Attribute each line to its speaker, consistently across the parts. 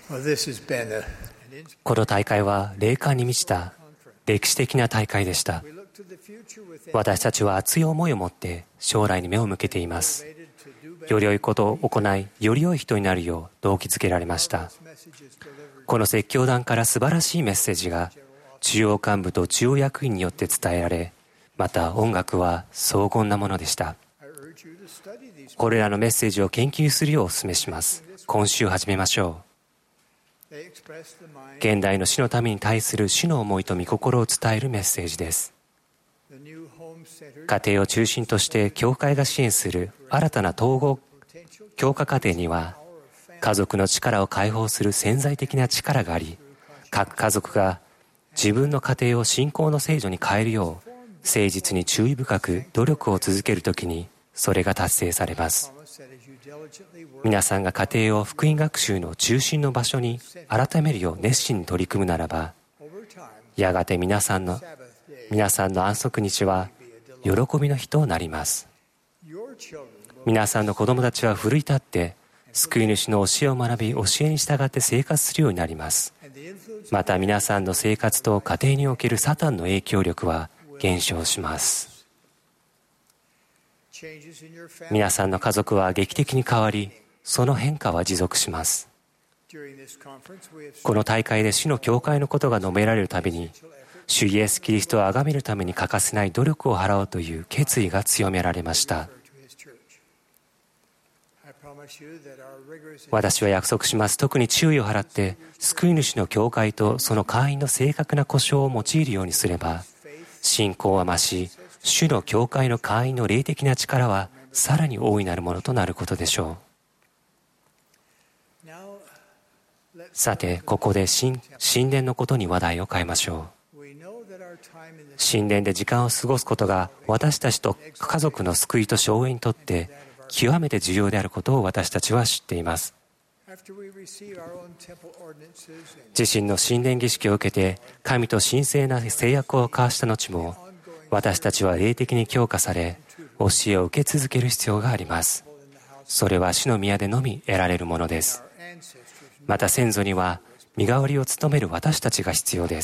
Speaker 1: この大会は霊感に満ちた歴史的な大会でした。私たちは熱い思いを持って将来に目を向けています。より良いことを行い、より良い人になるよう動機づけられました。この説教団から素晴らしいメッセージが中央幹部と中央役員によって伝えられ、また音楽は荘厳なものでした。これらのメッセージを研究するようお勧めします。今週始めましょう。現代の死のために対する主の思いと御心を伝えるメッセージです。家庭を中心として教会が支援する新たな統合教化家庭には、家族の力を解放する潜在的な力があり、各家族が自分の家庭を信仰の聖女に変えるよう誠実に注意深く努力を続けるときにそれが達成されます。皆さんが家庭を福音学習の中心の場所に改めるよう熱心に取り組むならば、やがて皆さんの安息日は喜びの日となります。皆さんの子供たちは奮い立って救い主の教えを学び、教えに従って生活するようになります。また皆さんの生活と家庭におけるサタンの影響力は減少します。皆さんの家族は劇的に変わり、その変化は持続します。この大会で主の教会のことが述べられるたびに、主イエス・キリストを崇めるために欠かせない努力を払おうという決意が強められました。私は約束します。特に注意を払って救い主の教会とその会員の正確な呼称を用いるようにすれば、信仰は増し、主の教会の会員の霊的な力はさらに大いなるものとなることでしょう。さて、ここで神殿のことに話題を変えましょう。神殿で時間を過ごすことが私たちと家族の救いと証明にとって極めて重要であることを私たちは知っています。自身の神殿儀式を受けて神と神聖な誓約を交わした後も、私たちは霊的に強化され教えを受け続ける必要があります。それは主の宮でのみ得られるものです。また先祖には身代わりを務める私たちが必要です。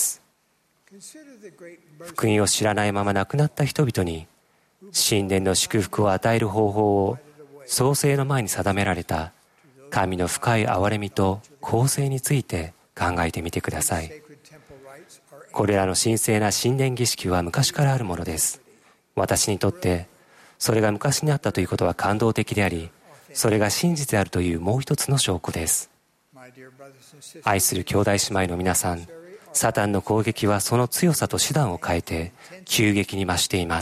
Speaker 1: 福音を知らないまま亡くなった人々に神殿の祝福を与える方法を創世の前に定められた神の深い憐れみと公正について考えてみてください。これらの神聖な神殿儀式は昔からあるものです。私にとってそれが昔にあったということは感動的であり、それが真実であるというもう一つの証拠です。愛する兄弟姉妹の皆さん、サタンの攻撃はその強さと手段を変えて急激に増しています。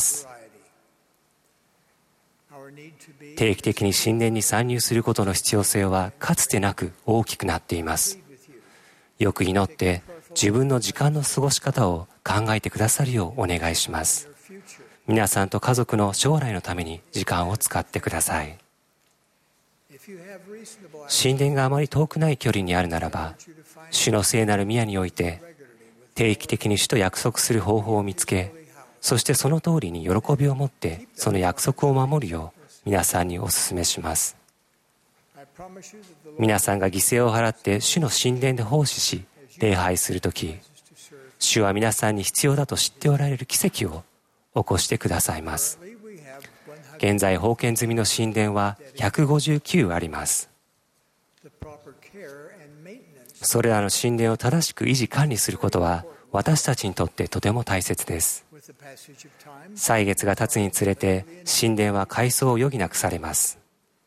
Speaker 1: 定期的に神殿に参入することの必要性はかつてなく大きくなっています。よく祈って自分の時間の過ごし方を考えてくださるようお願いします。皆さんと家族の将来のために時間を使ってください。神殿があまり遠くない距離にあるならば、主の聖なる宮において定期的に主と約束する方法を見つけ、そしてその通りに喜びを持ってその約束を守るよう皆さんにお勧めします。皆さんが犠牲を払って主の神殿で奉仕し礼拝するとき、主は皆さんに必要だと知っておられる奇跡を起こしてくださいます。現在封建済みの神殿は159あります。それらの神殿を正しく維持管理することは私たちにとってとても大切です。歳月が経つにつれて神殿は改装を余儀なくされます。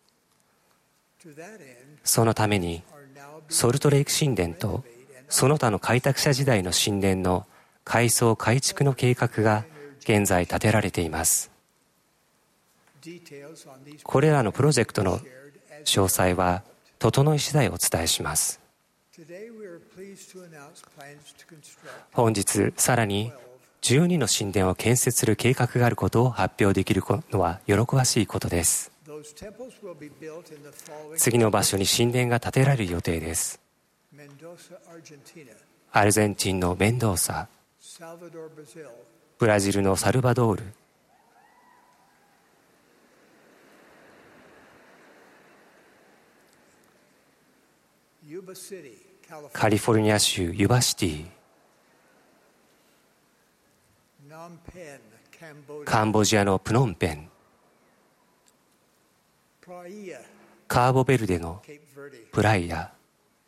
Speaker 1: そのためにソルトレイク神殿とその他の開拓者時代の神殿の改装改築の計画が現在立てられています。これらのプロジェクトの詳細は整い次第お伝えします。本日さらに12の神殿を建設する計画があることを発表できるのは喜ばしいことです。次の場所に神殿が建てられる予定です。アルゼンチンのメンドーサ、ブラジルのサルバドール、 カリフォルニア州ユバシティ、カンボジアのプノンペン、カーボベルデのプライア、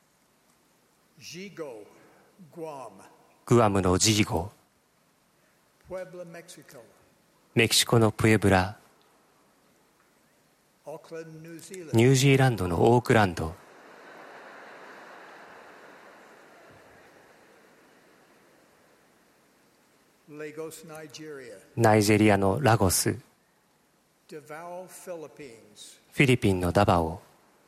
Speaker 1: グアムのジーゴ、メキシコのプエブラ、ニュージーランドのオークランド、ナイジェリアのラゴス、フィリピンのダバオ、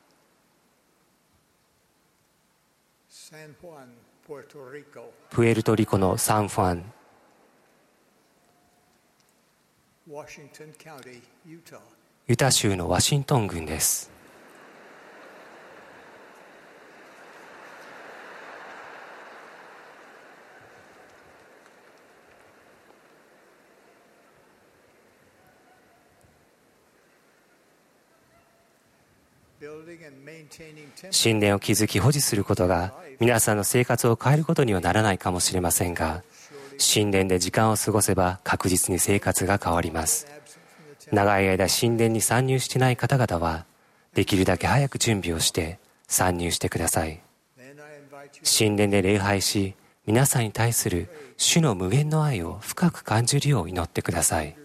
Speaker 1: プエルトリコのサンファン、ユタ州のワシントン郡です。神殿を築き保持することが皆さんの生活を変えることにはならないかもしれませんが、神殿で時間を過ごせば確実に生活が変わります。長い間神殿に参入していない方々はできるだけ早く準備をして参入してください。神殿で礼拝し、皆さんに対する主の無限の愛を深く感じるよう祈ってください。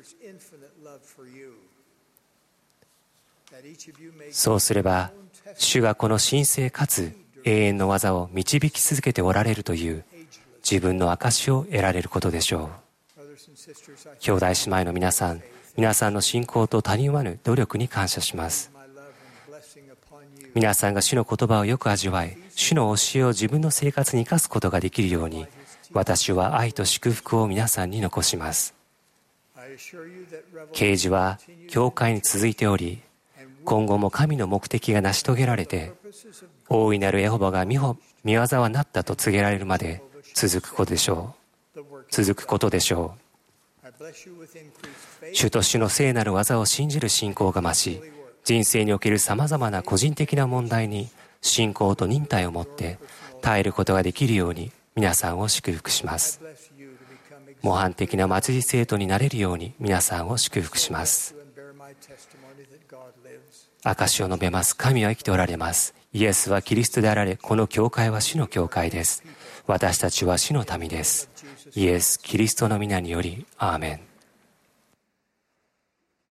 Speaker 1: そうすれば主がこの神聖かつ永遠の技を導き続けておられるという自分の証を得られることでしょう。兄弟姉妹の皆さんの信仰と他人わぬ努力に感謝します。皆さんが主の言葉をよく味わい、主の教えを自分の生活に生かすことができるように、私は愛と祝福を皆さんに残します。啓示は教会に続いており、今後も神の目的が成し遂げられて、大いなるエホバが御業はなったと告げられるまで続くことでしょう。主と主の聖なる技を信じる信仰が増し、人生におけるさまざまな個人的な問題に信仰と忍耐を持って耐えることができるように皆さんを祝福します。模範的な末日生徒になれるように皆さんを祝福します。証しを述べます。神は生きておられます。イエスはキリストであられ、この教会は主の教会です。私たちは主の民です。イエス・キリストの皆により、アーメン。